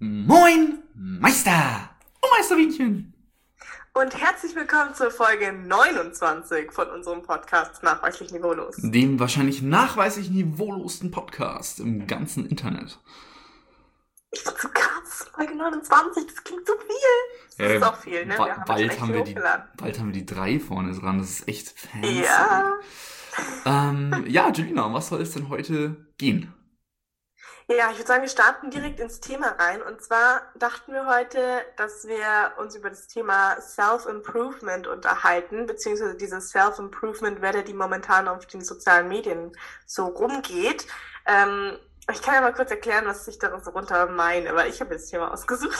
Moin, Meister und Meisterbienchen. Und herzlich willkommen zur Folge 29 von unserem Podcast Nachweislich Niveaulos. Dem wahrscheinlich nachweislich niveaulosen Podcast im ganzen Internet. Ich finde so krass, Folge 29, das klingt so viel. Das ist auch viel, ne? Bald haben wir die 3 vorne dran, das ist echt fancy. Ja. Ja, Julina, um was soll es denn heute gehen? Ja, ich würde sagen, wir starten direkt ins Thema rein. Und zwar dachten wir heute, dass wir uns über das Thema Self-Improvement unterhalten, beziehungsweise dieses Self-Improvement-Welle, die momentan auf den sozialen Medien so rumgeht. Ich kann ja mal kurz erklären, was ich darunter meine, weil ich habe das Thema ausgesucht.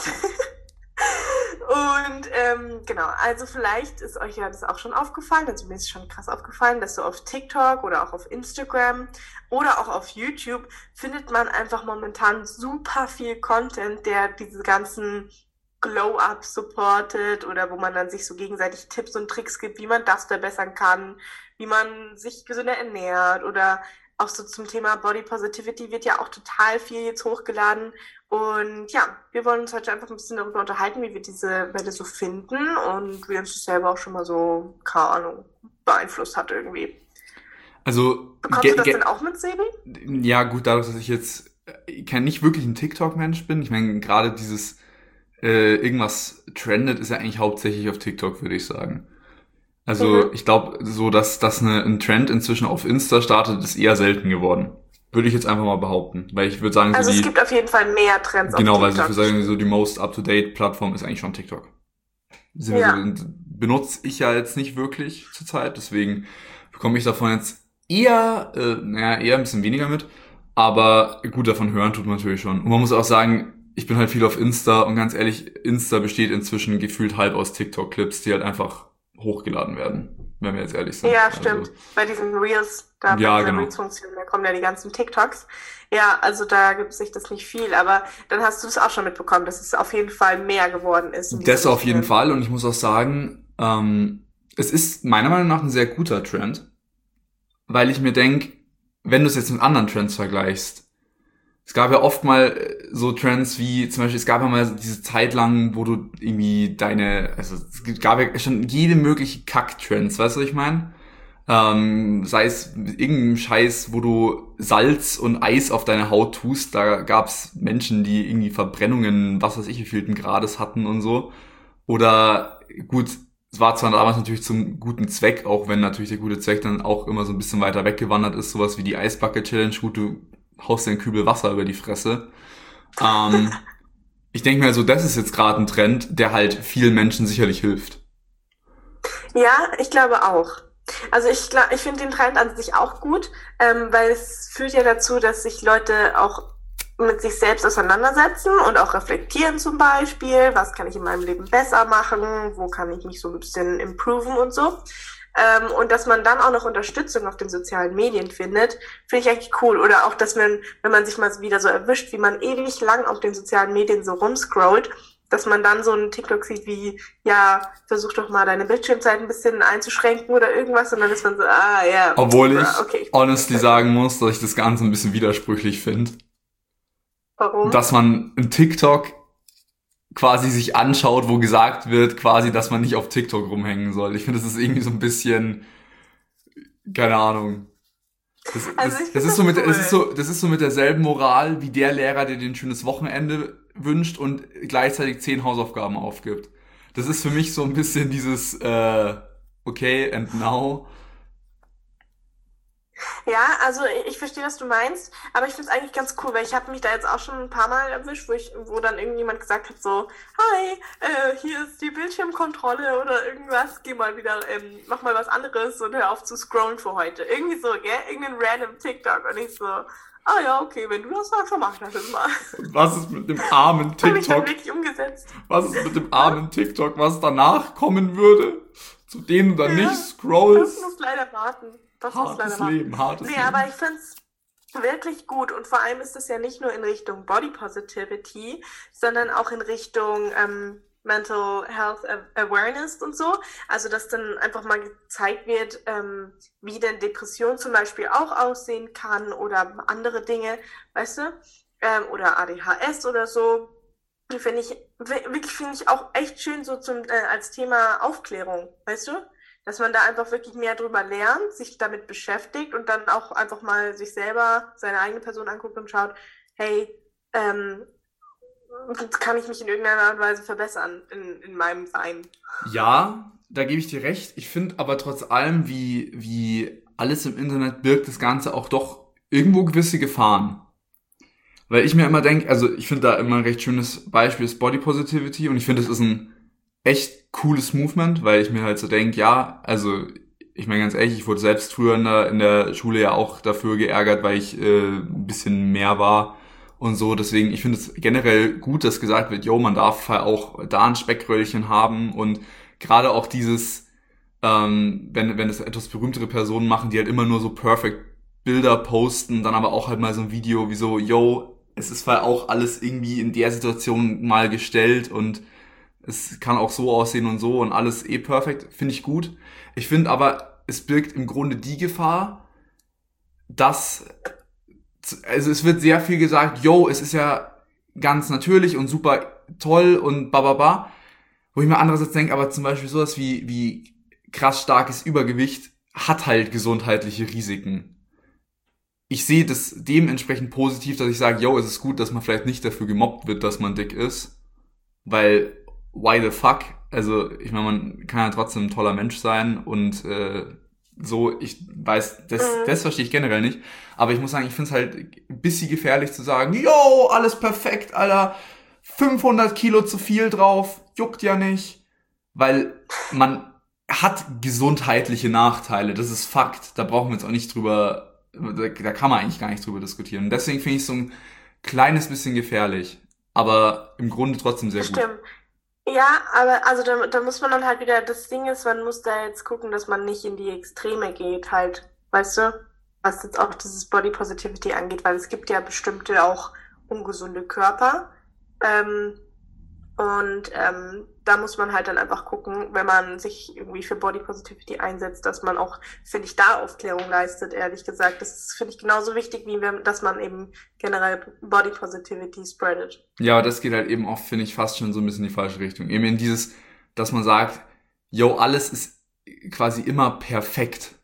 Und genau, also vielleicht ist euch ja das auch schon aufgefallen, also mir ist schon krass aufgefallen, dass so auf TikTok oder auch auf Instagram oder auch auf YouTube findet man einfach momentan super viel Content, der diese ganzen Glow-Ups supportet oder wo man dann sich so gegenseitig Tipps und Tricks gibt, wie man das verbessern kann, wie man sich gesünder ernährt oder auch so zum Thema Body Positivity wird ja auch total viel jetzt hochgeladen. Und ja, wir wollen uns heute einfach ein bisschen darüber unterhalten, wie wir diese Welle so finden und wie uns das selber auch schon mal so, keine Ahnung, beeinflusst hat irgendwie. Also, bekommst du das denn auch mit, Sebi? Ja, gut, dadurch, dass ich jetzt nicht wirklich ein TikTok-Mensch bin. Ich meine, gerade dieses irgendwas trendet, ist ja eigentlich hauptsächlich auf TikTok, würde ich sagen. Also ich glaube, so dass ein Trend inzwischen auf Insta startet, ist eher selten geworden. Würde ich jetzt einfach mal behaupten. Weil ich würde sagen, also es gibt auf jeden Fall mehr Trends auf TikTok. Genau, weil ich würde sagen, so die most up-to-date Plattform ist eigentlich schon TikTok. Benutze ich ja jetzt nicht wirklich zurzeit, deswegen bekomme ich davon jetzt eher ein bisschen weniger mit. Aber gut, davon hören tut man natürlich schon. Und man muss auch sagen, ich bin halt viel auf Insta und ganz ehrlich, Insta besteht inzwischen gefühlt halb aus TikTok-Clips, die halt einfach hochgeladen werden, wenn wir jetzt ehrlich sind. Ja, stimmt. Bei diesen Reels, bei dieser Reels-Funktion, da kommen ja die ganzen TikToks. Ja, also da gibt sich das nicht viel, aber dann hast du es auch schon mitbekommen, dass es auf jeden Fall mehr geworden ist. Das auf jeden Fall, und ich muss auch sagen, es ist meiner Meinung nach ein sehr guter Trend, weil ich mir denke, wenn du es jetzt mit anderen Trends vergleichst, es gab ja oft mal so Trends wie, zum Beispiel, es gab ja mal diese Zeit lang, wo du irgendwie es gab ja schon jede mögliche Kack-Trends, weißt du, was ich meine? Sei es irgendein Scheiß, wo du Salz und Eis auf deine Haut tust, da gab's Menschen, die irgendwie Verbrennungen, was weiß ich, wie vielten Grades hatten und so. Oder, gut, es war zwar damals natürlich zum guten Zweck, auch wenn natürlich der gute Zweck dann auch immer so ein bisschen weiter weggewandert ist, sowas wie die Eisbucket Challenge, gut, du haust dir einen Kübel Wasser über die Fresse. Ich denke mir also, das ist jetzt gerade ein Trend, der halt vielen Menschen sicherlich hilft. Ja, ich glaube auch. Also ich finde den Trend an sich auch gut, weil es führt ja dazu, dass sich Leute auch mit sich selbst auseinandersetzen und auch reflektieren zum Beispiel, was kann ich in meinem Leben besser machen, wo kann ich mich so ein bisschen improven und so. Und dass man dann auch noch Unterstützung auf den sozialen Medien findet, finde ich eigentlich cool. Oder auch, dass man, wenn man sich mal wieder so erwischt, wie man ewig lang auf den sozialen Medien so rumscrollt, dass man dann so einen TikTok sieht wie, ja, versuch doch mal deine Bildschirmzeit ein bisschen einzuschränken oder irgendwas. Und dann ist man so, ja. Obwohl ich honestly sagen muss, dass ich das Ganze ein bisschen widersprüchlich finde. Warum? Dass man im TikTok quasi sich anschaut, wo gesagt wird, quasi, dass man nicht auf TikTok rumhängen soll. Ich finde, das ist irgendwie so ein bisschen, keine Ahnung. Das ist so mit derselben Moral wie der Lehrer, der dir ein schönes Wochenende wünscht und gleichzeitig 10 Hausaufgaben aufgibt. Das ist für mich so ein bisschen dieses, okay, and now. Ja, also ich verstehe, was du meinst, aber ich finde es eigentlich ganz cool, weil ich habe mich da jetzt auch schon ein paar Mal erwischt, wo dann irgendjemand gesagt hat so, hi, hier ist die Bildschirmkontrolle oder irgendwas, geh mal wieder, mach mal was anderes und hör auf zu scrollen für heute. Irgendwie so, gell? Irgendein random TikTok und ich so, ja, okay, wenn du das sagst, dann mach ich das jetzt mal. Was ist mit dem armen TikTok? Hab ich dann wirklich umgesetzt. Was ist mit dem armen TikTok, was danach kommen würde, zu dem du dann nicht scrollst? Das muss leider warten. Hartes Leben. Aber ich find's wirklich gut und vor allem ist es ja nicht nur in Richtung Body Positivity, sondern auch in Richtung Mental Health Awareness und so. Also, dass dann einfach mal gezeigt wird, wie denn Depression zum Beispiel auch aussehen kann oder andere Dinge, weißt du? Oder ADHS oder so. finde ich auch echt schön so als Thema Aufklärung, weißt du? Dass man da einfach wirklich mehr drüber lernt, sich damit beschäftigt und dann auch einfach mal sich selber, seine eigene Person anguckt und schaut, hey, kann ich mich in irgendeiner Art und Weise verbessern in meinem Sein? Ja, da gebe ich dir recht. Ich finde aber trotz allem, wie alles im Internet birgt das Ganze auch doch irgendwo gewisse Gefahren. Weil ich mir immer denke, also ich finde da immer ein recht schönes Beispiel ist Body Positivity und ich finde, es ist ein echt cooles Movement, weil ich mir halt so denke, ja, also ich meine ganz ehrlich, ich wurde selbst früher in der Schule ja auch dafür geärgert, weil ich ein bisschen mehr war und so. Deswegen, ich finde es generell gut, dass gesagt wird, yo, man darf halt auch da ein Speckröllchen haben und gerade auch dieses, wenn es etwas berühmtere Personen machen, die halt immer nur so perfect Bilder posten, dann aber auch halt mal so ein Video wie so, yo, es ist halt auch alles irgendwie in der Situation mal gestellt und es kann auch so aussehen und alles perfekt, finde ich gut. Ich finde aber, es birgt im Grunde die Gefahr, dass, also es wird sehr viel gesagt, yo, es ist ja ganz natürlich und super toll und bababa, wo ich mir andererseits denke, aber zum Beispiel sowas wie krass starkes Übergewicht hat halt gesundheitliche Risiken. Ich sehe das dementsprechend positiv, dass ich sage, yo, es ist gut, dass man vielleicht nicht dafür gemobbt wird, dass man dick ist, weil why the fuck? Also ich meine, man kann ja trotzdem ein toller Mensch sein und so, ich weiß, das verstehe ich generell nicht, aber ich muss sagen, ich finde es halt ein bisschen gefährlich zu sagen, yo, alles perfekt, Alter, 500 Kilo zu viel drauf, juckt ja nicht, weil man hat gesundheitliche Nachteile, das ist Fakt, da brauchen wir jetzt auch nicht drüber, da kann man eigentlich gar nicht drüber diskutieren. Und deswegen finde ich es so ein kleines bisschen gefährlich, aber im Grunde trotzdem sehr gut. Stimmt. Ja, aber also da muss man dann halt wieder, das Ding ist, man muss da jetzt gucken, dass man nicht in die Extreme geht, halt, weißt du, was jetzt auch dieses Body Positivity angeht, weil es gibt ja bestimmte auch ungesunde Körper. Ähm, da muss man halt dann einfach gucken, wenn man sich irgendwie für Body Positivity einsetzt, dass man auch, finde ich, da Aufklärung leistet, ehrlich gesagt. Das ist, finde ich, genauso wichtig, wie dass man eben generell Body Positivity spreadet. Ja, aber das geht halt eben auch, finde ich, fast schon so ein bisschen in die falsche Richtung. Eben in dieses, dass man sagt, yo, alles ist quasi immer perfekt,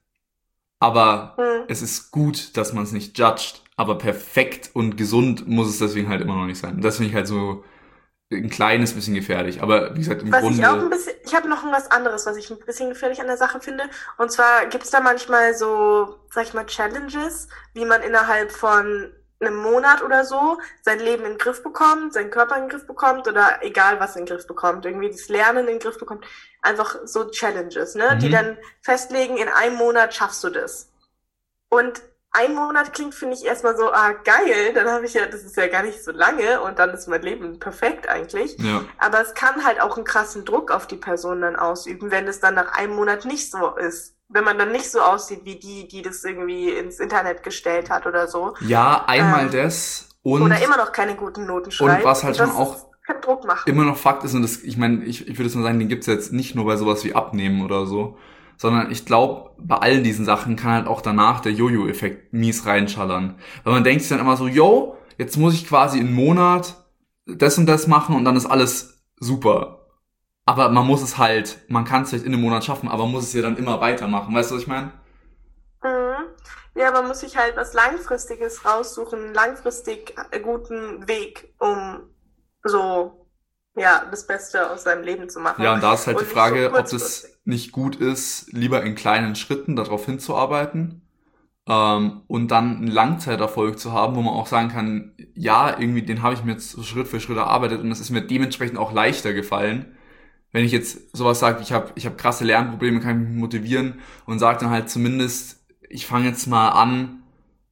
aber es ist gut, dass man es nicht judgt, aber perfekt und gesund muss es deswegen halt immer noch nicht sein. Das finde ich halt so ein kleines bisschen gefährlich, aber wie gesagt, im Was Grunde... ich auch ein bisschen, ich habe noch was anderes, was ich ein bisschen gefährlich an der Sache finde. Und zwar gibt es da manchmal so, sag ich mal, Challenges, wie man innerhalb von einem Monat oder so sein Leben in den Griff bekommt, seinen Körper in den Griff bekommt oder egal was in den Griff bekommt, irgendwie das Lernen in den Griff bekommt. Einfach so Challenges, ne? Die dann festlegen, in einem Monat schaffst du das. Und ein Monat klingt, finde ich, erstmal so, geil, dann habe ich ja, das ist ja gar nicht so lange und dann ist mein Leben perfekt eigentlich. Ja. Aber es kann halt auch einen krassen Druck auf die Person dann ausüben, wenn es dann nach einem Monat nicht so ist. Wenn man dann nicht so aussieht wie die das irgendwie ins Internet gestellt hat oder so. Ja, einmal das und... Oder immer noch keine guten Noten schreibt. Und was halt schon auch kann Druck machen. immer noch Fakt ist, und das, ich meine, ich würde jetzt mal sagen, den gibt's jetzt nicht nur bei sowas wie Abnehmen oder so, sondern ich glaube, bei all diesen Sachen kann halt auch danach der Jojo-Effekt mies reinschallern. Weil man denkt sich dann immer so, yo, jetzt muss ich quasi einen Monat das und das machen und dann ist alles super. Aber man muss es halt, man kann es vielleicht in einem Monat schaffen, aber man muss es ja dann immer weitermachen. Weißt du, was ich meine? Mhm. Ja, man muss sich halt was Langfristiges raussuchen, einen langfristig guten Weg, um so, ja, das Beste aus seinem Leben zu machen. Ja, und da ist halt Und die nicht Frage, so ob das kurzfristig. nicht gut ist, lieber in kleinen Schritten darauf hinzuarbeiten und dann einen Langzeiterfolg zu haben, wo man auch sagen kann, ja, irgendwie den habe ich mir jetzt so Schritt für Schritt erarbeitet und es ist mir dementsprechend auch leichter gefallen. Wenn ich jetzt sowas sage, ich hab krasse Lernprobleme, kann ich mich motivieren und sage dann halt zumindest, ich fange jetzt mal an,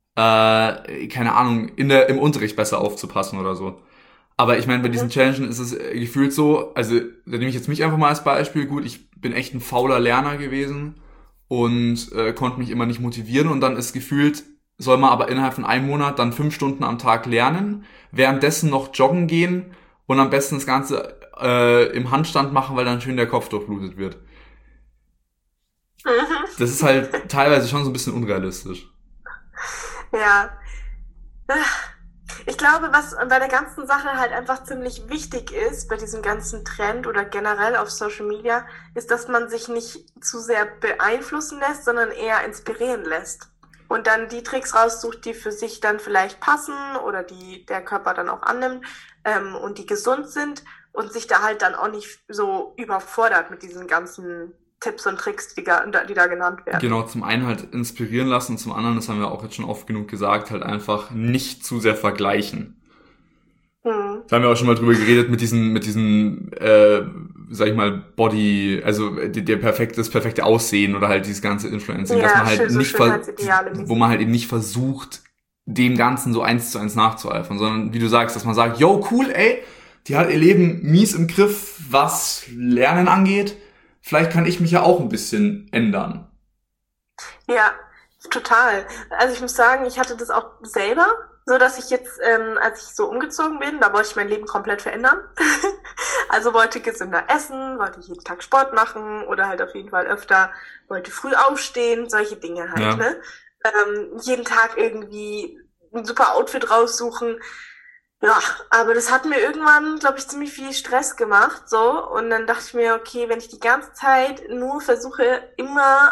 keine Ahnung, im Unterricht besser aufzupassen oder so. Aber ich meine, bei diesen Challenges ist es gefühlt so, also da nehme ich jetzt mich einfach mal als Beispiel, gut, ich bin echt ein fauler Lerner gewesen und konnte mich immer nicht motivieren und dann ist gefühlt, soll man aber innerhalb von einem Monat dann 5 Stunden am Tag lernen, währenddessen noch joggen gehen und am besten das Ganze im Handstand machen, weil dann schön der Kopf durchblutet wird. Das ist halt teilweise schon so ein bisschen unrealistisch. Ja. Ich glaube, was bei der ganzen Sache halt einfach ziemlich wichtig ist, bei diesem ganzen Trend oder generell auf Social Media, ist, dass man sich nicht zu sehr beeinflussen lässt, sondern eher inspirieren lässt. Und dann die Tricks raussucht, die für sich dann vielleicht passen oder die der Körper dann auch annimmt und die gesund sind und sich da halt dann auch nicht so überfordert mit diesen ganzen Tipps und Tricks, die da genannt werden. Genau, zum einen halt inspirieren lassen und zum anderen, das haben wir auch jetzt schon oft genug gesagt, halt einfach nicht zu sehr vergleichen. Da haben wir auch schon mal drüber geredet mit diesen sag ich mal, Body, also das perfekte Aussehen oder halt dieses ganze Influencing, dass man halt so nicht, wo man halt eben nicht versucht, dem Ganzen so 1:1 nachzueifern, sondern wie du sagst, dass man sagt, yo, cool, ey, die hat ihr Leben mies im Griff, was Lernen angeht. Vielleicht kann ich mich ja auch ein bisschen ändern. Ja, total. Also ich muss sagen, ich hatte das auch selber, so dass ich jetzt, als ich so umgezogen bin, da wollte ich mein Leben komplett verändern. Also wollte gesünder essen, wollte jeden Tag Sport machen oder halt auf jeden Fall öfter, wollte früh aufstehen, solche Dinge halt, ne? Jeden Tag irgendwie ein super Outfit raussuchen. Ja, aber das hat mir irgendwann, glaube ich, ziemlich viel Stress gemacht, so. Und dann dachte ich mir, okay, wenn ich die ganze Zeit nur versuche, immer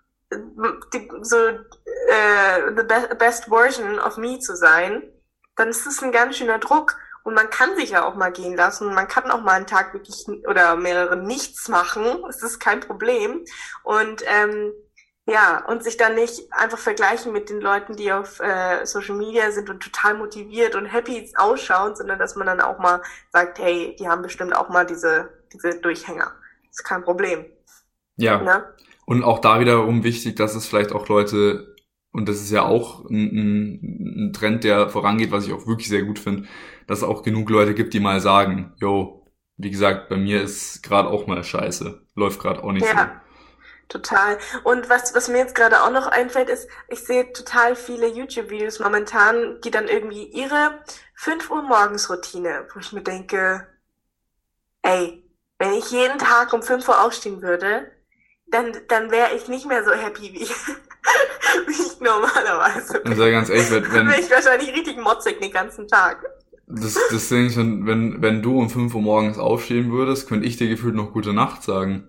the best version of me zu sein, dann ist das ein ganz schöner Druck. Und man kann sich ja auch mal gehen lassen. Man kann auch mal einen Tag wirklich oder mehrere nichts machen. Das ist kein Problem. Und und sich dann nicht einfach vergleichen mit den Leuten, die auf Social Media sind und total motiviert und happy ausschauen, sondern dass man dann auch mal sagt, hey, die haben bestimmt auch mal diese Durchhänger. Das ist kein Problem. Ja. Ne? Und auch da wiederum wichtig, dass es vielleicht auch Leute, und das ist ja auch ein Trend, der vorangeht, was ich auch wirklich sehr gut finde, dass es auch genug Leute gibt, die mal sagen, yo, wie gesagt, bei mir ist gerade auch mal scheiße. Läuft gerade auch nicht so. Total. Und was mir jetzt gerade auch noch einfällt, ist, ich sehe total viele YouTube-Videos momentan, die dann irgendwie ihre 5 Uhr morgens Routine, wo ich mir denke, ey, wenn ich jeden Tag um 5 Uhr aufstehen würde, dann wäre ich nicht mehr so happy wie ich normalerweise bin. Also ganz ehrlich, dann wäre ich wahrscheinlich richtig motzig den ganzen Tag. Das Ding ist, wenn du um 5 Uhr morgens aufstehen würdest, könnte ich dir gefühlt noch gute Nacht sagen.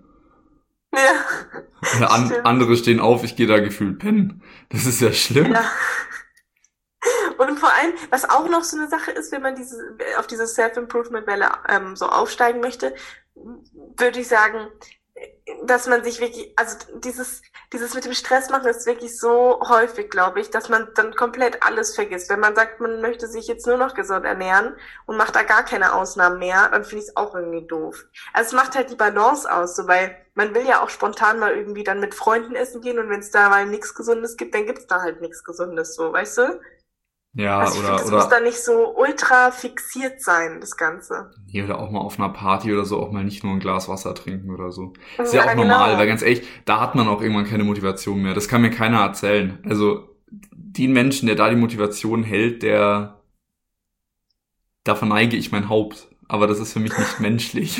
Ja. Andere stehen auf, ich gehe da gefühlt pennen. Das ist ja schlimm. Ja. Und vor allem, was auch noch so eine Sache ist, wenn man auf diese Self-Improvement-Welle so aufsteigen möchte, würde ich sagen, dass man sich wirklich, also dieses mit dem Stress machen ist wirklich so häufig, glaube ich, dass man dann komplett alles vergisst. Wenn man sagt, man möchte sich jetzt nur noch gesund ernähren und macht da gar keine Ausnahmen mehr, dann finde ich es auch irgendwie doof. Also es macht halt die Balance aus, so, weil man will ja auch spontan mal irgendwie dann mit Freunden essen gehen und wenn es da mal nichts Gesundes gibt, dann gibt's da halt nichts Gesundes, so, weißt du? Ja, also das muss dann nicht so ultra fixiert sein, das Ganze. Nee, oder auch mal auf einer Party oder so auch mal nicht nur ein Glas Wasser trinken oder so. Ist ja auch normal, weil ganz ehrlich, da hat man auch irgendwann keine Motivation mehr. Das kann mir keiner erzählen. Also den Menschen, der da die Motivation hält, da verneige ich mein Haupt. Aber das ist für mich nicht menschlich.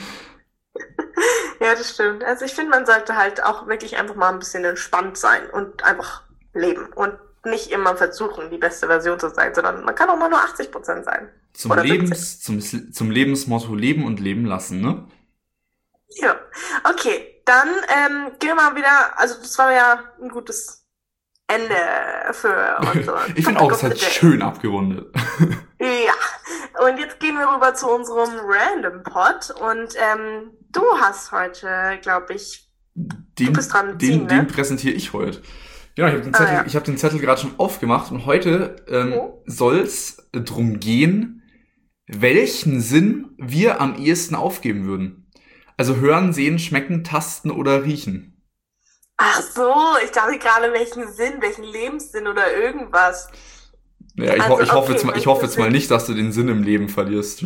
Ja, das stimmt. Also ich finde, man sollte halt auch wirklich einfach mal ein bisschen entspannt sein und einfach leben und nicht immer versuchen, die beste Version zu sein, sondern man kann auch mal nur 80% sein. Zum Lebensmotto leben und leben lassen, ne? Ja, okay. Dann gehen wir mal wieder, also das war ja ein gutes Ende für unsere Ich finde auch, es hat schön abgerundet. Ja, und jetzt gehen wir rüber zu unserem Random Pod und du hast heute, glaube ich, du bist dran mit ziehen, den präsentiere ich heute. Genau, ich hab den Zettel gerade schon aufgemacht und heute soll's drum gehen, welchen Sinn wir am ehesten aufgeben würden. Also hören, sehen, schmecken, tasten oder riechen. Ach so, ich dachte gerade welchen Sinn, welchen Lebenssinn oder irgendwas. Ja, ich hoffe jetzt mal nicht, dass du den Sinn im Leben verlierst.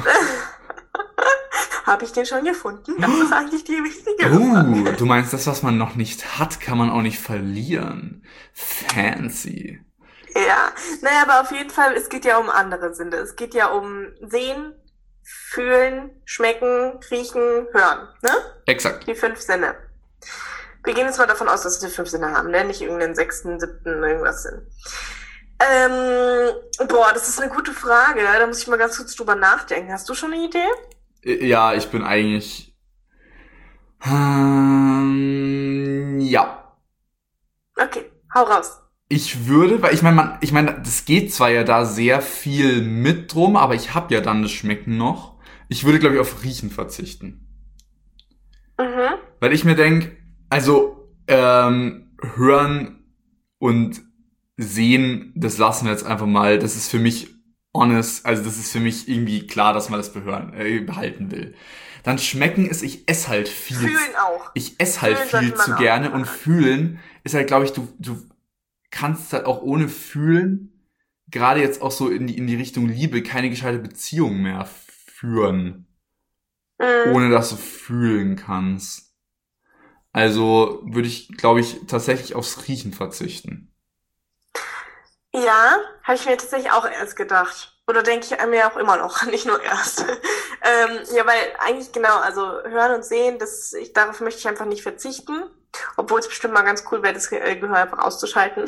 Habe ich den schon gefunden? Das ist eigentlich die wichtige Frage. Du meinst, das, was man noch nicht hat, kann man auch nicht verlieren. Fancy. Ja, naja, aber auf jeden Fall, es geht ja um andere Sinne. Es geht ja um Sehen, Fühlen, Schmecken, Riechen, Hören, ne? Exakt. Die 5 Sinne. Wir gehen jetzt mal davon aus, dass wir 5 Sinne haben, ne? Nicht irgendeinen 6., 7., irgendwas Sinn. Das ist eine gute Frage. Da muss ich mal ganz kurz drüber nachdenken. Hast du schon eine Idee? Ja, ich bin eigentlich... ja. Okay, hau raus. Ich würde, weil ich meine, das geht zwar ja da sehr viel mit drum, aber ich habe ja dann das Schmecken noch. Ich würde, glaube ich, auf Riechen verzichten. Mhm. Weil ich mir denke, also hören und sehen, das lassen wir jetzt einfach mal. Das ist für mich honest, also das ist für mich irgendwie klar, dass man das behalten will. Dann schmecken ist, ich esse halt viel. Fühlen auch. Ich esse halt Fühlen viel sollte man zu auch gerne und machen. fühlen ist halt, glaube ich, du kannst halt auch ohne Fühlen, gerade jetzt auch so in die Richtung Liebe, keine gescheite Beziehung mehr führen, Mhm. ohne dass du fühlen kannst. Also würde ich, glaube ich, tatsächlich aufs Riechen verzichten. Ja, habe ich mir tatsächlich auch erst gedacht. Oder denke ich mir auch immer noch, nicht nur erst. Ja, weil eigentlich genau, also hören und sehen, darauf möchte ich einfach nicht verzichten. Obwohl es bestimmt mal ganz cool wäre, das Gehör einfach auszuschalten.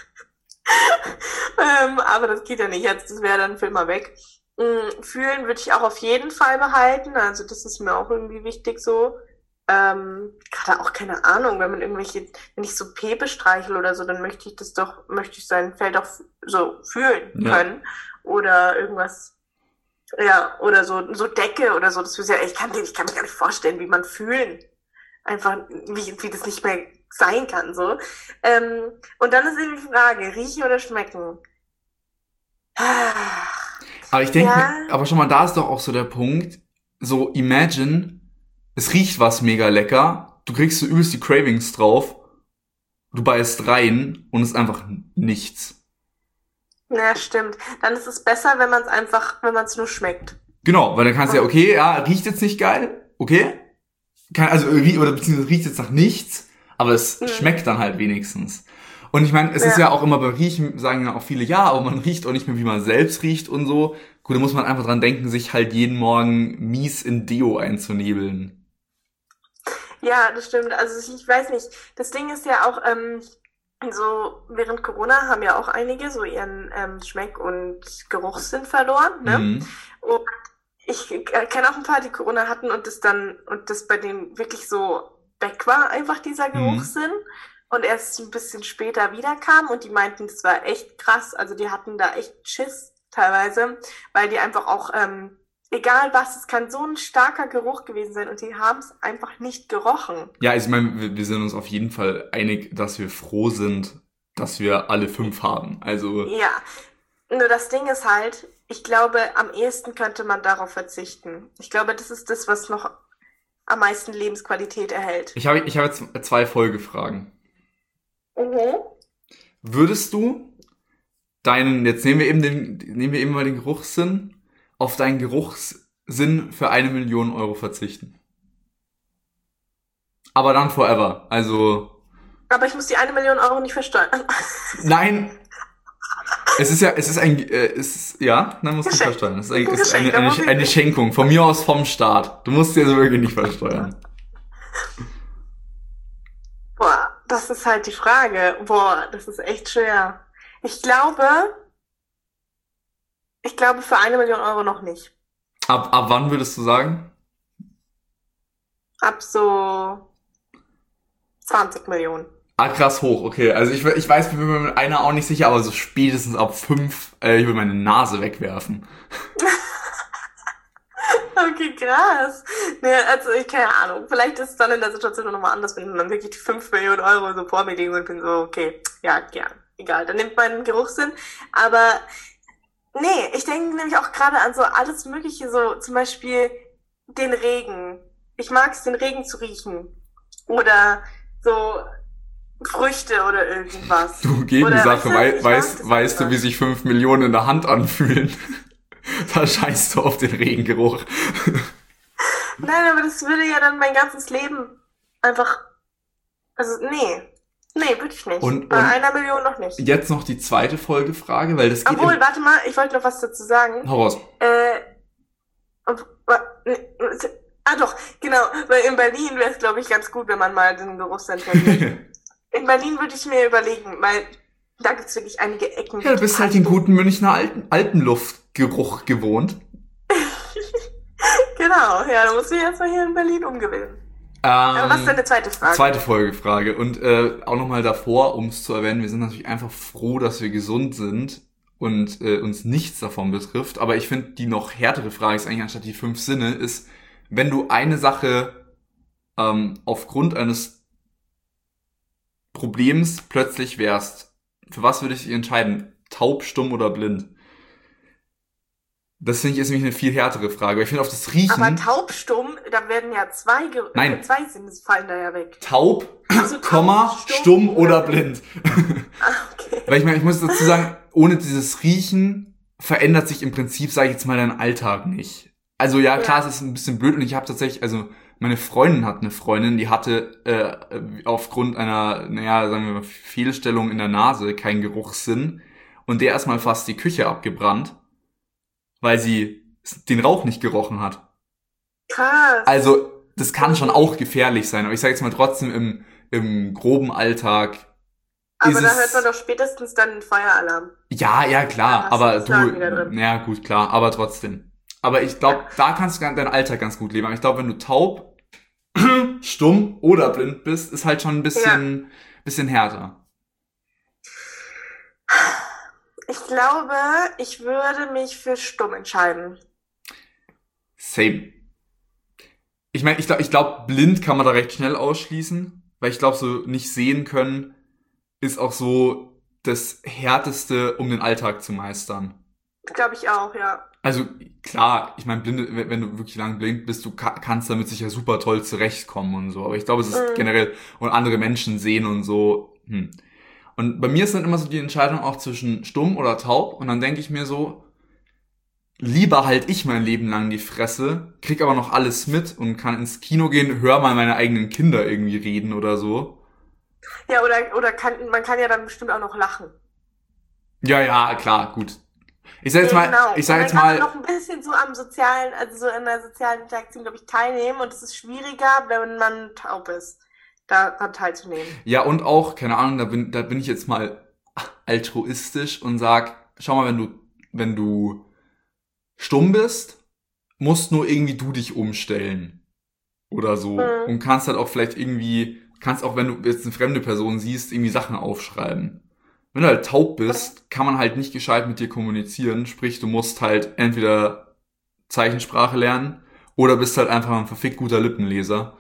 Aber das geht ja nicht jetzt, das wäre dann für immer weg. Fühlen würde ich auch auf jeden Fall behalten, also das ist mir auch irgendwie wichtig so. Gerade auch keine Ahnung, wenn ich so Pepe streichel oder so, dann möchte ich sein Fell doch so fühlen Ja. können. Oder irgendwas, ja, oder so Decke oder so, ich kann mir gar nicht vorstellen, wie man fühlen. Einfach, wie das nicht mehr sein kann, so. Und dann ist eben die Frage, riechen oder schmecken? Aber ich denke mir, Ja, aber schon mal, da ist doch auch so der Punkt, so imagine, es riecht was mega lecker, du kriegst so übelst die Cravings drauf, du beißt rein und es ist einfach nichts. ja, stimmt. Dann ist es besser, wenn man es nur schmeckt. Genau, weil dann kannst du ja, okay, ja, riecht jetzt nicht geil, okay, oder beziehungsweise riecht jetzt nach nichts, aber es Hm. schmeckt dann halt wenigstens. Und ich meine, es ist Ja. ja auch immer beim Riechen, sagen ja auch viele, ja, aber man riecht auch nicht mehr, wie man selbst riecht und so. Gut, da muss man einfach dran denken, sich halt jeden Morgen mies in Deo einzunebeln. Ja, das stimmt. Also ich weiß nicht. Das Ding ist ja auch, so während Corona haben ja auch einige so ihren Schmeck- und Geruchssinn verloren, ne? Mhm. Und ich kenne auch ein paar, die Corona hatten und das bei denen wirklich so weg war, einfach dieser Mhm. Geruchssinn. Und erst ein bisschen später wiederkam und die meinten, das war echt krass. Also die hatten da echt Schiss teilweise, weil die einfach auch, egal was, es kann so ein starker Geruch gewesen sein und die haben es einfach nicht gerochen. Ja, also ich meine, wir sind uns auf jeden Fall einig, dass wir froh sind, dass wir alle 5 haben. Also, Ja, nur das Ding ist halt, ich glaube, am ehesten könnte man darauf verzichten. Ich glaube, das ist das, was noch am meisten Lebensqualität erhält. ich habe jetzt 2 Folgefragen. Mhm. Würdest du jetzt nehmen wir eben mal den Geruchssinn, auf deinen Geruchssinn für 1 Million Euro verzichten? Aber dann forever. Also, Aber ich muss die 1 Million Euro nicht versteuern. nein, dann musst du Geschenkt. versteuern. Ein Es ist Geschenk, da muss ich eine nicht. Schenkung. Von mir aus vom Staat. Du musst dir also wirklich nicht versteuern. Boah, das ist halt die Frage. Boah, das ist echt schwer. Ich glaube, ich glaube für 1 Million Euro noch nicht. Ab wann würdest du sagen? Ab so 20 Millionen. Ah, krass hoch, okay. Also ich weiß, ich bin mir mit einer auch nicht sicher, aber so spätestens ab 5, ich will meine Nase wegwerfen. Okay, krass. Nee, also ich keine Ahnung. Vielleicht ist es dann in der Situation nochmal anders, wenn dann wirklich die 5 Millionen Euro so vor mir liegen und bin so, okay, ja, gern. Egal, dann nimmt meinen Geruchssinn. Aber nee, ich denke nämlich auch gerade an so alles Mögliche, so zum Beispiel den Regen. Ich mag es, den Regen zu riechen. Oder so Früchte oder irgendwas. Du Oder Gegensache, ich mag das weißt du, wie einfach. sich 5 Millionen in der Hand anfühlen? Da scheißt du auf den Regengeruch. Nein, aber das würde ja dann mein ganzes Leben einfach, also nee. Nee, würde ich nicht. Bei Und 1 Million noch nicht. jetzt noch die zweite Folgefrage, weil das geht Obwohl, warte mal, ich wollte noch was dazu sagen. Hau raus. Äh, doch, genau, weil in Berlin wäre es, glaube ich, ganz gut, wenn man mal den Geruchssinn verliert. In Berlin würde ich mir überlegen, weil Da gibt's wirklich einige Ecken. Ja, du bist halt den guten Münchner Alpenluftgeruch gewohnt. Genau, ja, da musst du erstmal hier in Berlin umgewöhnen. Aber was ist deine zweite Frage? Zweite Folgefrage. Und auch nochmal davor, um es zu erwähnen, wir sind natürlich einfach froh, dass wir gesund sind und uns nichts davon betrifft. Aber ich finde, die noch härtere Frage ist eigentlich anstatt die 5 Sinne, ist, wenn du eine Sache aufgrund eines Problems plötzlich wärst, für was würdest du dich entscheiden? Taub, stumm oder blind? Das finde ich ist nämlich eine viel härtere Frage. Weil ich finde auf das Riechen... Aber taubstumm, da werden ja zwei Sinne fallen da ja weg. Taub, Also Komma, stumm oder blind. Okay. Weil ich meine, ich muss dazu sagen, ohne dieses Riechen verändert sich im Prinzip, sage ich jetzt mal, dein Alltag nicht. Also ja, klar, es ist ein bisschen blöd und ich habe tatsächlich, also meine Freundin hat eine Freundin, die hatte aufgrund einer, sagen wir mal, Fehlstellung in der Nase keinen Geruchssinn und der erstmal fast die Küche abgebrannt, weil sie den Rauch nicht gerochen hat. Krass. Also das kann schon auch gefährlich sein, aber ich sage jetzt mal trotzdem im groben Alltag. Aber da hört man doch spätestens dann den Feueralarm. Ja, klar, aber ja gut, klar, aber trotzdem. Aber ich glaube, da kannst du deinen Alltag ganz gut leben. Aber ich glaube, wenn du taub, stumm oder blind bist, ist halt schon ein bisschen härter. Ich glaube, ich würde mich für stumm entscheiden. Same. Ich meine, ich glaube, blind kann man da recht schnell ausschließen, weil ich glaube, so nicht sehen können ist auch so das Härteste, um den Alltag zu meistern. Glaube ich auch, ja. Also klar, ich meine, blinde, wenn du wirklich lang blind bist, du kannst damit sicher super toll zurechtkommen und so. Aber ich glaube, es ist generell, und andere Menschen sehen und so. Und bei mir ist dann immer so die Entscheidung auch zwischen stumm oder taub. Und dann denke ich mir so, lieber halt ich mein Leben lang die Fresse, krieg aber noch alles mit und kann ins Kino gehen, hör mal meine eigenen Kinder irgendwie reden oder so. Ja, oder man kann ja dann bestimmt auch noch lachen. Ja, klar, gut. Ich sag jetzt mal, Genau. Und dann kann man noch ein bisschen so am sozialen, also so in der sozialen Interaktion, glaube ich, teilnehmen. Und es ist schwieriger, wenn man taub ist, daran teilzunehmen. Ja, und auch, keine Ahnung, da bin ich jetzt mal altruistisch und sag, schau mal, wenn du stumm bist, musst nur irgendwie du dich umstellen. Oder so. Und kannst halt auch vielleicht irgendwie, wenn du jetzt eine fremde Person siehst, irgendwie Sachen aufschreiben. Wenn du halt taub bist, kann man halt nicht gescheit mit dir kommunizieren. Sprich, du musst halt entweder Zeichensprache lernen oder bist halt einfach ein verfickt guter Lippenleser.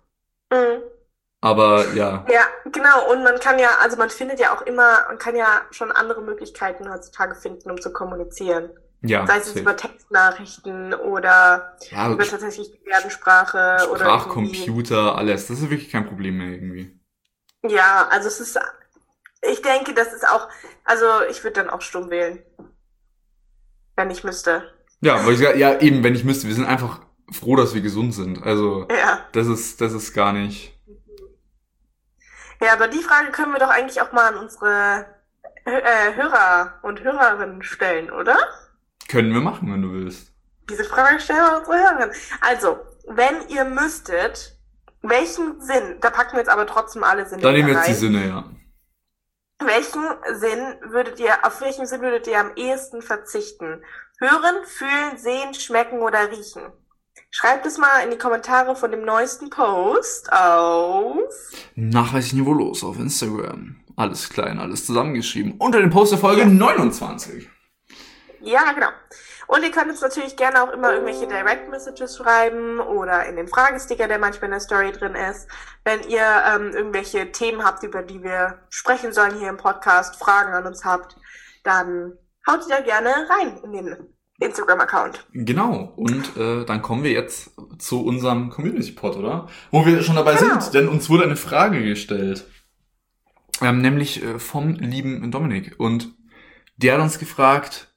Aber ja. Ja, genau. Und man kann ja, also man findet ja auch immer, man kann ja schon andere Möglichkeiten heutzutage finden, um zu kommunizieren. Ja. Sei es jetzt über Textnachrichten oder über tatsächlich Gebärdensprache oder Sprachcomputer, alles. Das ist wirklich kein Problem mehr irgendwie. Ja, also es ist, ich denke, das ist auch, also ich würde dann auch stumm wählen. Wenn ich müsste. Ja, weil ja, eben, wenn ich müsste. Wir sind einfach froh, dass wir gesund sind. Also, das ist gar nicht. Ja, aber die Frage können wir doch eigentlich auch mal an unsere Hörer und Hörerinnen stellen, oder? Können wir machen, wenn du willst. Diese Frage stellen wir an unsere Hörerinnen. Also, wenn ihr müsstet, welchen Sinn, da packen wir jetzt aber trotzdem alle Sinne rein. Da nehmen wir jetzt die Sinne, ja. Auf welchen Sinn würdet ihr am ehesten verzichten? Hören, fühlen, sehen, schmecken oder riechen? Schreibt es mal in die Kommentare von dem neuesten Post auf Nachweislich niveaulos auf Instagram. Alles klein, alles zusammengeschrieben. Unter dem Post der Folge 29. Ja, genau. Und ihr könnt uns natürlich gerne auch immer irgendwelche Direct Messages schreiben oder in den Fragesticker, der manchmal in der Story drin ist. Wenn ihr irgendwelche Themen habt, über die wir sprechen sollen hier im Podcast, Fragen an uns habt, dann haut die da gerne rein in den Instagram-Account. Genau. Und dann kommen wir jetzt zu unserem Community-Pod, oder? Wo wir schon dabei sind, denn uns wurde eine Frage gestellt. Nämlich vom lieben Dominik. Und der hat uns gefragt,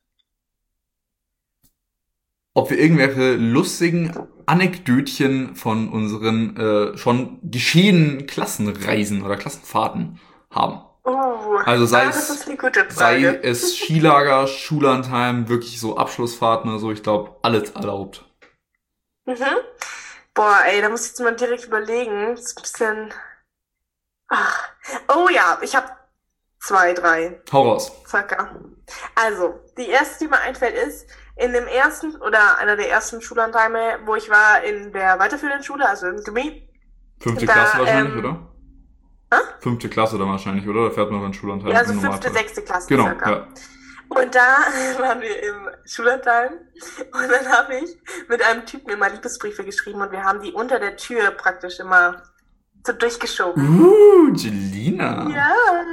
ob wir irgendwelche lustigen Anekdötchen von unseren schon geschehenen Klassenreisen oder Klassenfahrten haben. Also sei es Skilager, Schullandheim, wirklich so Abschlussfahrten oder so, ich glaube, alles erlaubt. Boah, ey, da muss ich jetzt mal direkt überlegen. Das ist ein bisschen... Oh ja, ich habe 2, 3. Hau raus. Circa. Also, die erste, die mir einfällt, ist, in dem ersten oder einer der ersten Schullandheime, wo ich war in der weiterführenden Schule, also im Gimmi. 5. Klasse wahrscheinlich, oder? 5. Klasse dann wahrscheinlich, oder? Da fährt man in Schullandheim. Ja, also 5., 6. Klasse. Genau, circa. ja. Und da waren wir im Schullandheim und dann habe ich mit einem Typen immer Liebesbriefe geschrieben und wir haben die unter der Tür praktisch immer so durchgeschoben. Jelina. Ja.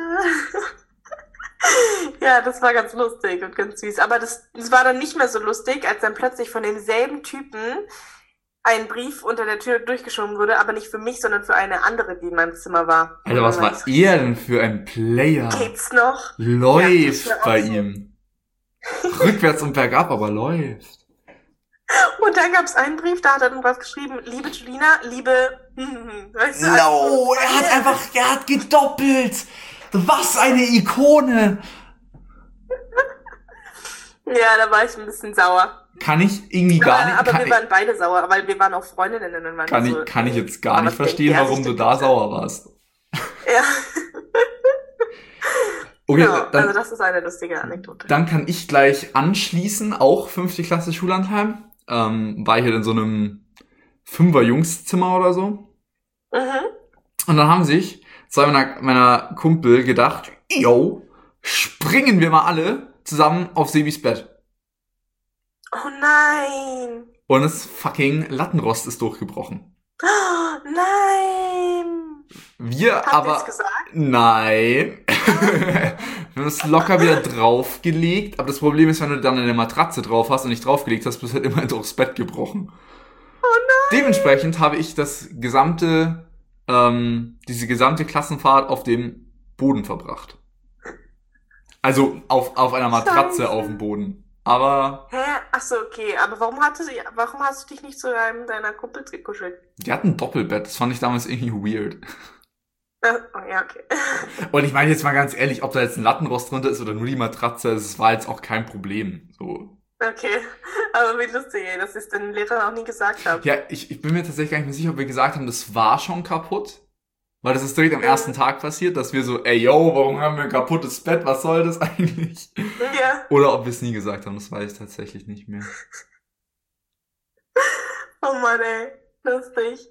Ja, das war ganz lustig und ganz süß. Aber das war dann nicht mehr so lustig, als dann plötzlich von demselben Typen ein Brief unter der Tür durchgeschoben wurde, aber nicht für mich, sondern für eine andere, die in meinem Zimmer war. Alter, was war er denn für ein Player? Geht's noch? Läuft Ja, bei so. ihm. Rückwärts und bergab, aber läuft. Und dann gab es einen Brief, da hat er dann was geschrieben, liebe Julina, liebe... Weißt du, No, er hat gedoppelt. Was eine Ikone. Ja, da war ich ein bisschen sauer. Kann ich irgendwie gar nicht... Aber wir waren beide sauer, weil wir waren auch Freundinnen. Und waren Kann ich jetzt gar nicht verstehen, warum du da sauer warst. Ja. Okay, Genau, dann, also das ist eine lustige Anekdote. Dann kann ich gleich anschließen, auch 5. Klasse Schullandheim. War ich halt in so einem 5er-Jungszimmer oder so. Mhm. Und dann haben sich zwei meiner Kumpel gedacht, yo, springen wir mal alle zusammen auf Sebis Bett. Oh nein. Und das fucking Lattenrost ist durchgebrochen. Oh, nein. Wir Habt aber... ihr's gesagt? Nein. Wir haben es locker wieder draufgelegt, aber das Problem ist, wenn du dann eine Matratze drauf hast und nicht draufgelegt hast, bist du halt immer durchs Bett gebrochen. Oh nein. Dementsprechend habe ich diese gesamte Klassenfahrt auf dem Boden verbracht. Also auf einer Matratze Scheiße. auf dem Boden. Aber Hä? Achso, okay. Aber warum hast du dich nicht zu einem deiner Kumpels gekuschelt? die hatten ein Doppelbett, das fand ich damals irgendwie weird. Oh ja, okay. Und ich meine jetzt mal ganz ehrlich, ob da jetzt ein Lattenrost drunter ist oder nur die Matratze, es war jetzt auch kein Problem. So. Okay. Aber wie lustig, ey, dass ich es den Lehrern auch nie gesagt habe. Ja, ich bin mir tatsächlich gar nicht mehr sicher, ob wir gesagt haben, das war schon kaputt. Weil das ist direkt am ersten Tag passiert, dass wir so, ey, yo, warum haben wir ein kaputtes Bett? Was soll das eigentlich? Ja. Oder ob wir es nie gesagt haben, das weiß ich tatsächlich nicht mehr. Oh Mann, ey. Lustig.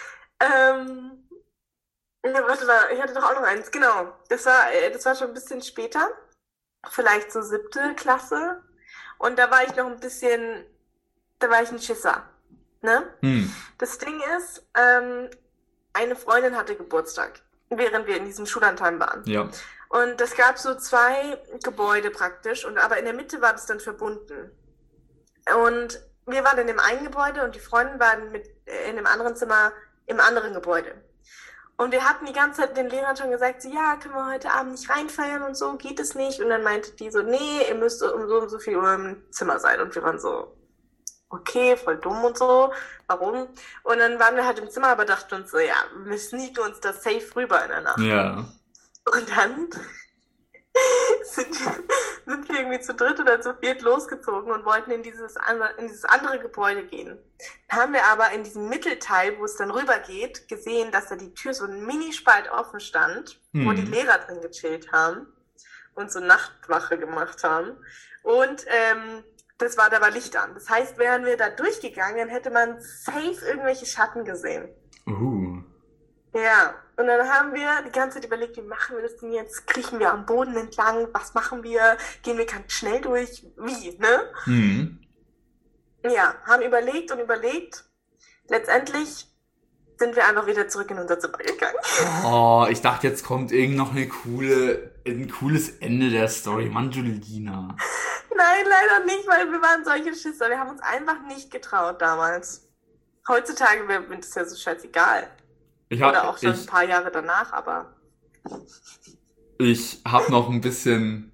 Ja, warte mal, ich hatte doch auch noch eins. Genau. Das war schon ein bisschen später. Vielleicht so 7. Klasse. Und da war ich noch da war ich ein Schisser. Ne? Das Ding ist, eine Freundin hatte Geburtstag, während wir in diesem Schullandheim waren. Ja. Und es gab so 2 Gebäude praktisch, aber in der Mitte war das dann verbunden. Und wir waren in dem einen Gebäude und die Freundin war in dem anderen Zimmer im anderen Gebäude. Und wir hatten die ganze Zeit den Lehrern schon gesagt, so, ja, können wir heute Abend nicht reinfeiern und so, geht es nicht. Und dann meinte die so, nee, ihr müsst um so und so viel Uhr im Zimmer sein. Und wir waren so, okay, voll dumm und so, warum? Und dann waren wir halt im Zimmer, aber dachten uns so, ja, wir sneaken uns da safe rüber in der Nacht. Ja. Und dann sind wir irgendwie zu dritt oder zu viert losgezogen und wollten in dieses andere Gebäude gehen. Dann haben wir aber in diesem Mittelteil, wo es dann rüber geht, gesehen, dass da die Tür so ein Minispalt offen stand, wo die Lehrer drin gechillt haben und so Nachtwache gemacht haben. Und da war Licht an. Das heißt, wären wir da durchgegangen, hätte man safe irgendwelche Schatten gesehen. Ja, und dann haben wir die ganze Zeit überlegt, wie machen wir das denn jetzt? Kriechen wir am Boden entlang? Was machen wir? Gehen wir ganz schnell durch? Wie, ne? Ja, haben überlegt und überlegt. Letztendlich sind wir einfach wieder zurück in unser Zimmer gegangen. Oh, ich dachte, jetzt kommt irgend noch ein cooles Ende der Story. Mann, Julina. Nein, leider nicht, weil wir waren solche Schisser. Wir haben uns einfach nicht getraut damals. Heutzutage wäre das ja so scheißegal. Oder auch schon ein paar Jahre danach, aber... Ich habe noch ein bisschen...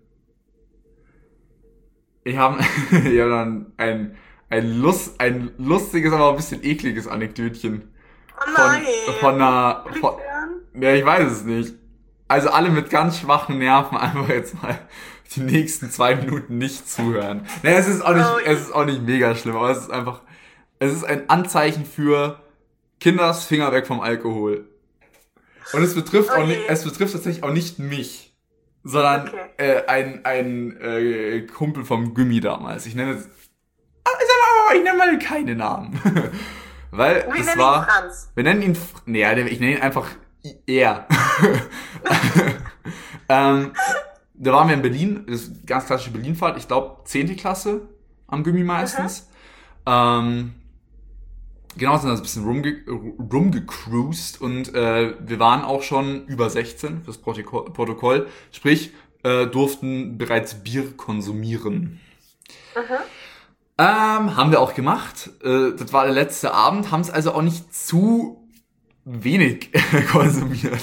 Ich habe dann ein lustiges, aber ein bisschen ekliges Anekdötchen. Oh nein! Ja, ich weiß es nicht. Also alle mit ganz schwachen Nerven einfach jetzt mal die nächsten 2 Minuten nicht zuhören. Naja, es ist auch nicht mega schlimm, aber es ist ein Anzeichen für Kinders Finger weg vom Alkohol. Und es betrifft tatsächlich auch nicht mich. sondern Okay. ein Kumpel vom Gummi damals. Ich nenne mal keine Namen. Weil Wir das nennen ihn war, Franz. wir nennen ihn, ich nenne ihn einfach er. Da waren wir in Berlin, das ist eine ganz klassische Berlin-Fahrt, ich glaube 10. Klasse am Gummi meistens. Genau, sind da ein bisschen rumgecruised und wir waren auch schon über 16 fürs Protokoll, sprich durften bereits Bier konsumieren. Haben wir auch gemacht. Das war der letzte Abend, haben es also auch nicht zu wenig konsumiert.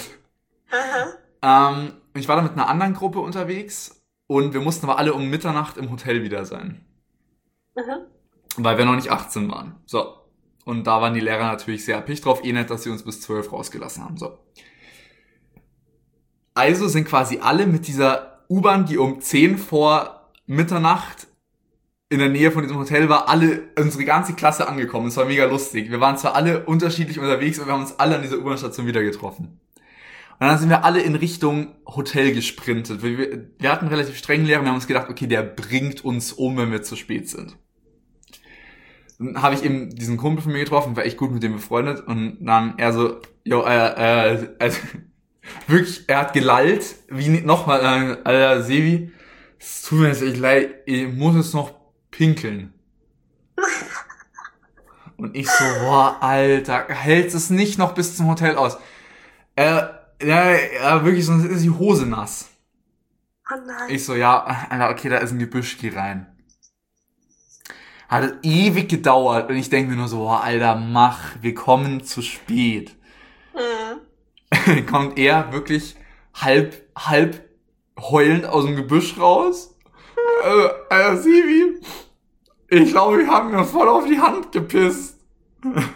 Ich war da mit einer anderen Gruppe unterwegs und wir mussten aber alle um Mitternacht im Hotel wieder sein. Weil wir noch nicht 18 waren. So. Und da waren die Lehrer natürlich sehr erpicht drauf, nett, dass sie uns bis 12 rausgelassen haben. So. Also sind quasi alle mit dieser U-Bahn, die um 10 vor Mitternacht in der Nähe von diesem Hotel war, unsere ganze Klasse angekommen. Es war mega lustig. Wir waren zwar alle unterschiedlich unterwegs, aber wir haben uns alle an dieser U-Bahn-Station wieder getroffen. Und dann sind wir alle in Richtung Hotel gesprintet. Wir hatten relativ strengen Lehrer und wir haben uns gedacht, okay, der bringt uns um, wenn wir zu spät sind. Dann habe ich eben diesen Kumpel von mir getroffen, war echt gut mit dem befreundet und dann er so, also wirklich, er hat gelallt, wie nochmal, Alter, Sevi, es tut mir jetzt echt leid, ich muss jetzt noch pinkeln. Und ich so, boah, Alter, hältst es nicht noch bis zum Hotel aus? Ja, wirklich, sonst ist die Hose nass. Oh nein. Ich so, ja, Alter, okay, da ist ein Gebüsch, geh rein. Hat es ewig gedauert und ich denke mir nur so, boah, Alter, wir kommen zu spät. Kommt er wirklich halb heulend aus dem Gebüsch raus. Alter, Sivi, ich glaube, wir haben mir voll auf die Hand gepisst. Oh nein!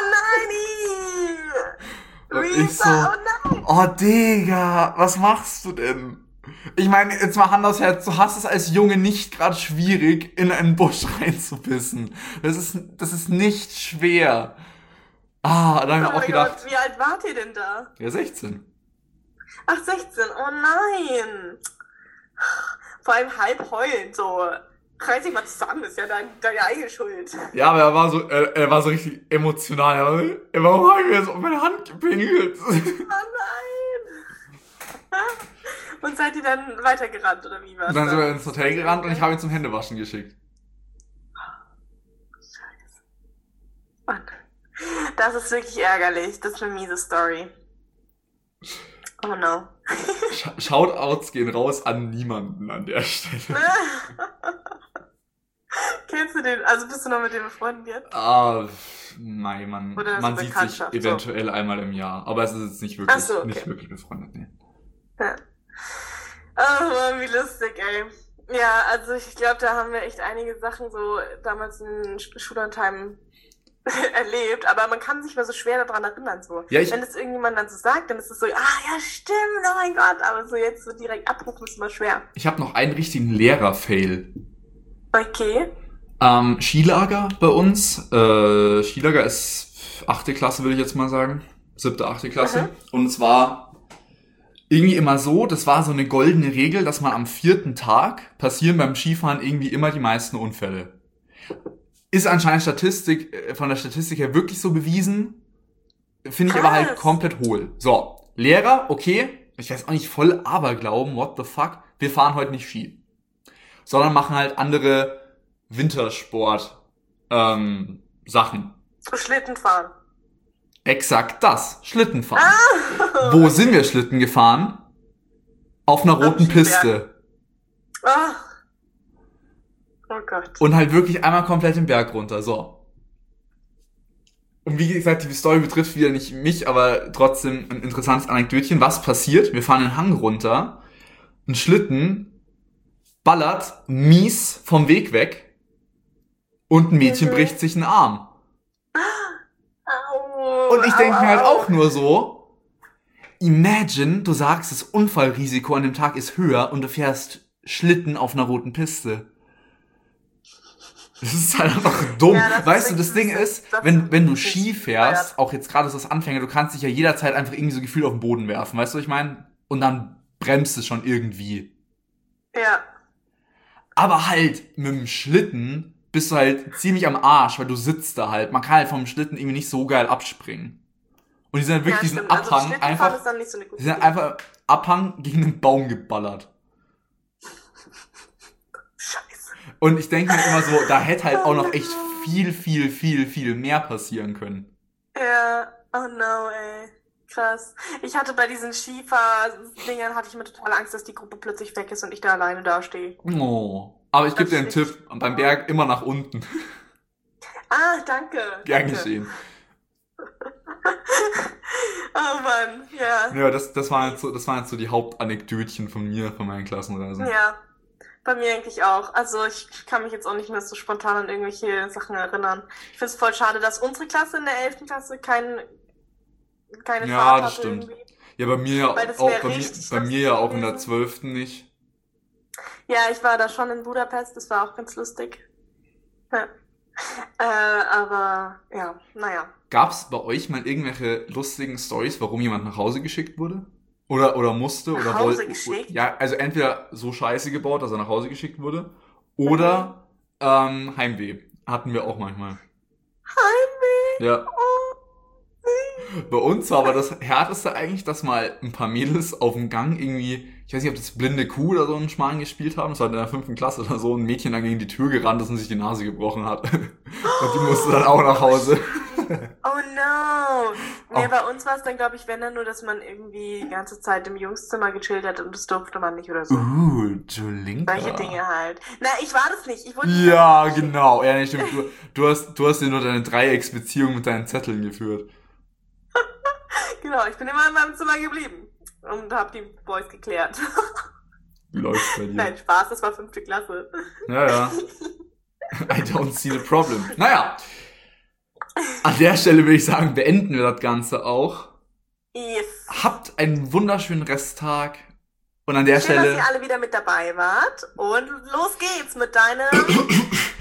Und ich Lisa, so, oh nein! oh Digga, was machst du denn? Ich meine, jetzt mal Hand aufs Herz, du hast es als Junge nicht gerade schwierig, in einen Busch reinzubissen. Das ist nicht schwer. Da habe ich mir Oh auch mein gedacht, Gott, wie alt wart ihr denn da? ja, 16. Ach, 16, oh nein! Vor allem halb heulend, so. Reiß dich mal zusammen, ist ja deine eigene Schuld. Ja, aber er war so richtig emotional. Warum habe ich mir jetzt auf meine Hand gepinkelt? Oh nein! Und seid ihr dann weitergerannt, oder wie war's? Und dann sind wir ins Hotel gerannt und ich habe ihn zum Händewaschen geschickt. Scheiße. Mann. Das ist wirklich ärgerlich. Das ist eine miese Story. Oh no. Shoutouts gehen raus an niemanden an der Stelle. Kennst du den? Also bist du noch mit dem befreundet jetzt? Nein, Oder so man sieht sich Bekanntschaft, so. eventuell einmal im Jahr. Aber es ist jetzt nicht wirklich, Ach so, okay. nicht wirklich befreundet, nee. Ja. Oh Mann, wie lustig, ey. Ja, also ich glaube, da haben wir echt einige Sachen so damals in Schullandheim erlebt, aber man kann sich mal so schwer daran erinnern, so. Ja, wenn das irgendjemand dann so sagt, dann ist es so, ja, stimmt, oh mein Gott, aber so jetzt so direkt abrufen ist immer schwer. Ich habe noch einen richtigen Lehrer-Fail. Okay. Skilager bei uns. Skilager ist 8. Klasse, würde ich jetzt mal sagen. 7., 8. Klasse. Und es war irgendwie immer so, das war so eine goldene Regel, dass man am 4. Tag passieren beim Skifahren irgendwie immer die meisten Unfälle. Ist anscheinend von der Statistik her wirklich so bewiesen. Finde ich aber halt komplett hohl. So, Lehrer, okay, ich weiß auch nicht, voll Aberglauben, what the fuck, wir fahren heute nicht Ski. Sondern machen halt andere Wintersport Sachen. Schlittenfahren. Exakt das, Schlittenfahren. Wo sind wir Schlitten gefahren? Auf einer roten Skiberg. Piste. Oh Gott. Und halt wirklich einmal komplett den Berg runter, so. Und wie gesagt, die Story betrifft wieder nicht mich, aber trotzdem ein interessantes Anekdötchen. Was passiert? Wir fahren den Hang runter, ein Schlitten ballert mies vom Weg weg und ein Mädchen bricht sich einen Arm. Und ich denke mir halt auch nur so, imagine, du sagst, das Unfallrisiko an dem Tag ist höher und du fährst Schlitten auf einer roten Piste. Das ist halt einfach dumm. Ja, weißt du, das Ding ist, wenn du Ski fährst, auch jetzt gerade so als Anfänger, du kannst dich ja jederzeit einfach irgendwie so gefühlt auf den Boden werfen, weißt du, was ich meine? Und dann bremst es schon irgendwie. Ja. Aber halt mit dem Schlitten bist du halt ziemlich am Arsch, weil du sitzt da halt. Man kann halt vom Schlitten irgendwie nicht so geil abspringen. Und die sind halt wirklich diesen stimmt. Also Abhang Schlittenfahren einfach, ist dann nicht so eine gute die sind Idee. einfach Abhang gegen einen Baum geballert. Scheiße. Und ich denke mir immer so, da hätte halt auch noch echt viel mehr passieren können. Ja, oh no, ey. Krass. Ich hatte bei diesen Skifahr-Dingern hatte ich immer total Angst, dass die Gruppe plötzlich weg ist und ich da alleine dastehe. Oh. Aber ich gebe dir einen Tipp, beim Berg immer nach unten. Ah, danke. Gern Danke. geschehen. Oh Mann, ja. Ja, das waren jetzt so die Hauptanekdötchen von mir, von meinen Klassenreisen. Ja, bei mir eigentlich auch. Also ich kann mich jetzt auch nicht mehr so spontan an irgendwelche Sachen erinnern. Ich finde es voll schade, dass unsere Klasse in der 11. Klasse keine Ja, Fahrt das hatte stimmt. irgendwie. Ja, bei mir ja Weil das auch, wäre bei mir, richtig bei mir lustig ja auch in der gewesen. 12. nicht. Ja, ich war da schon in Budapest, das war auch ganz lustig. Ja. Aber ja, naja. Gab's bei euch mal irgendwelche lustigen Stories, warum jemand nach Hause geschickt wurde? Oder musste? Nach Oder Hause wollte? geschickt? Ja, also entweder so Scheiße gebaut, dass er nach Hause geschickt wurde, oder Heimweh. Hatten wir auch manchmal. Heimweh! Ja. Oh, nee. Bei uns war aber das Härteste eigentlich, dass mal ein paar Mädels auf dem Gang irgendwie, ich weiß nicht, ob das blinde Kuh oder so einen Schmarrn gespielt haben, das war in der 5. Klasse oder so, ein Mädchen dann gegen die Tür gerannt ist und sich die Nase gebrochen hat. Und die musste dann auch nach Hause. Oh no! Nee, Oh. bei uns war es dann, glaube ich, wenn dann nur, dass man irgendwie die ganze Zeit im Jungszimmer gechillt hat und das durfte man nicht oder so. Julinka. Solche Dinge halt. Na, ich war das nicht. Ich wurde Ja, genau. Ja, nee, stimmt. Du hast dir nur deine Dreiecksbeziehung mit deinen Zetteln geführt. Genau, ich bin immer in meinem Zimmer geblieben und habe die Boys geklärt. Wie läuft's bei dir? Nein, Spaß, das war 5. Klasse. Ja. I don't see the problem. Naja. An der Stelle würde ich sagen, beenden wir das Ganze auch. Yes. Habt einen wunderschönen Resttag. Und an der Schön, dass Stelle... ihr alle wieder mit dabei wart. Und los geht's mit deinem